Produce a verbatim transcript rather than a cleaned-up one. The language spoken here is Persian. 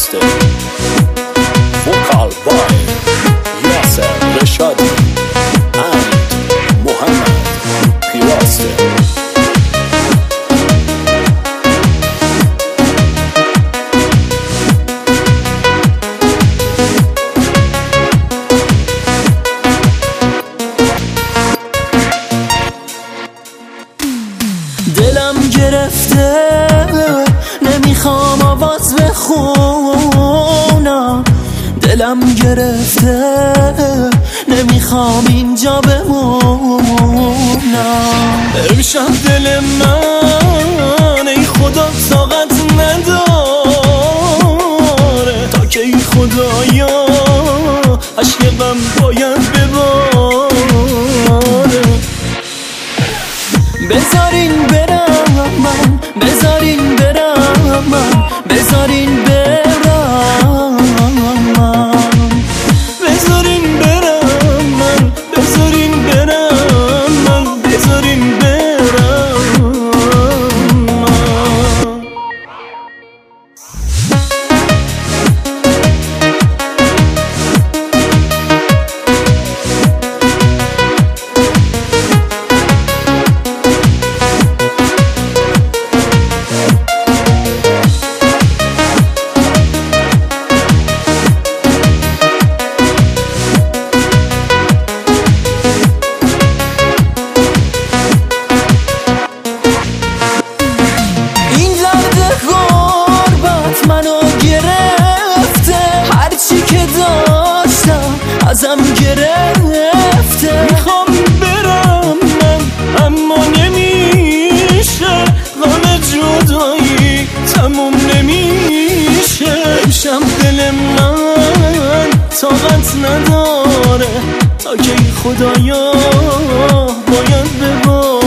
پیراسته. Vocal by Yasser Reshadi and Muhammad پیراسته. دلم گرفته نمیخوام آواز بخونم، دلم گرفته نمیخوام اینجا بمونم. امشب دل من ای خدا طاقت نداره، تا که ای خدایا عشق غم باید بباره. بذارین برم من، بذارین برم من، بذارین برم من، بذارین برم من، بذارین برم من، بذارین برم من. ازم گرفته، میخوام برم من اما نمیشه، غم جدایی تموم نمیشه. امشب دل من طاقت نداره، تا که خدایا باید بباره.